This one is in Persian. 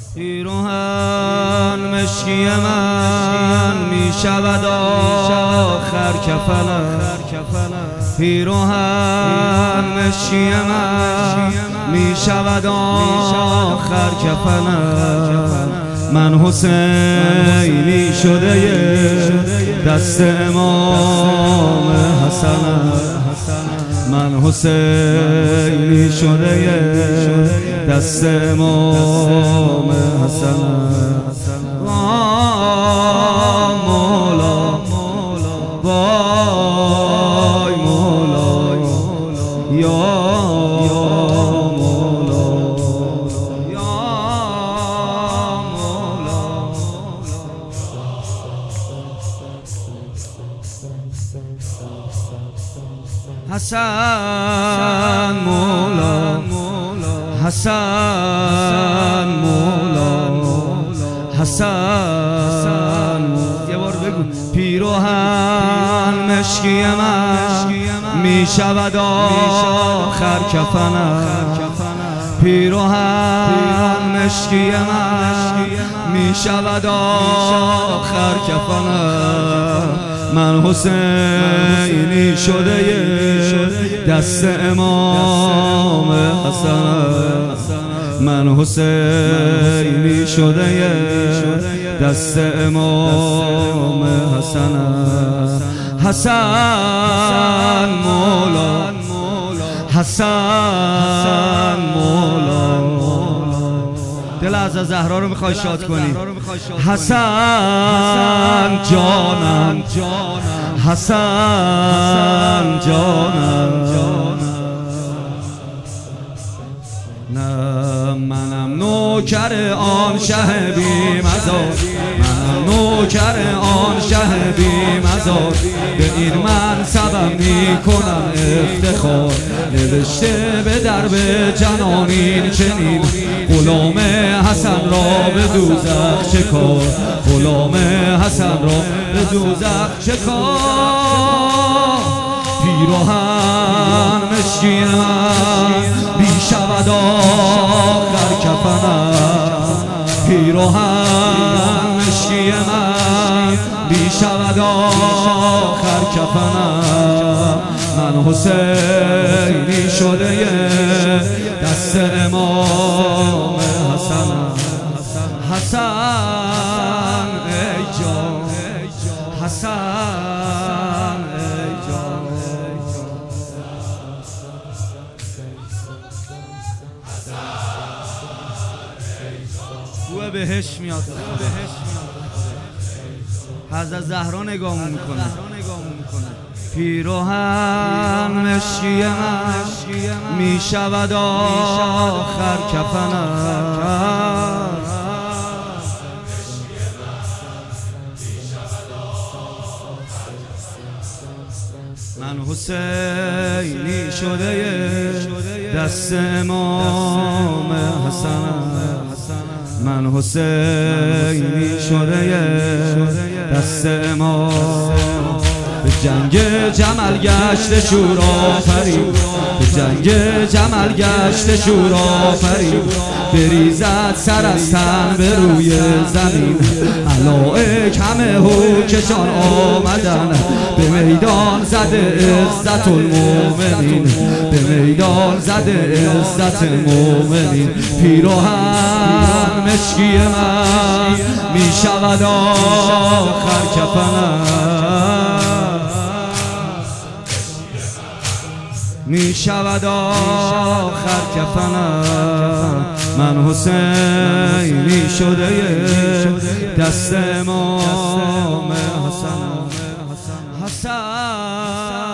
پیراهن مشکی من می شود آخر کفنم. پیراهن مشکی من می شود آخر کفنم. من حسینی شده دست امام حسنم. من حسینی شده دست امام حسنم. مولا وای مولا یا حسن مولا حسن مولا حسن. یه بار بگو. پیراهن مشکی من می شود آخر کفنم. پیراهن مشکی من می شود آخر کفنم. من حسینی شده دست امام حسنم. من حسینی شده دست امام حسنم. حسن مولا حسن مولا. دل از زهرا رو میخوای شاد کنی. حسن جانم حسن جانم. نه منم نوکر آن شه بی مزار. منم نوکر آن شه بی مزار. به این من سبب میکنم افتخار. نوشته به درب جنانین چنین غلام حسن را به دوزخ چه کار. غلام حسن را به دوزخ چه کار. پیراهن مشکی من بی شود آخر کفنم. پیراهن مشکی من بی شود آخر کفنم. من حسینی شده دست امام حسنم. حسن ای جان حسن ای جان. خوبه بهش میاد. حضرت زهرا نگامون میکنه. پیراهن مشکی من می شود آخر کفنم. من حسینی شده دست امام حسنم. من حسینی شده دست امام. به جنگ جمل گشت شور آفرین. به جنگ جمل گشت شور آفرین. بریزد سر از تن به روی زمین. ملائک همه هوکشان آمدن. به میدان زده عزت المؤمنین. به میدان زده عزت المؤمنین. پیراهن مشکی من می شود آخر کفنم. می شود آخر کفنم. من حسینی شده دست امام حسنم. حسن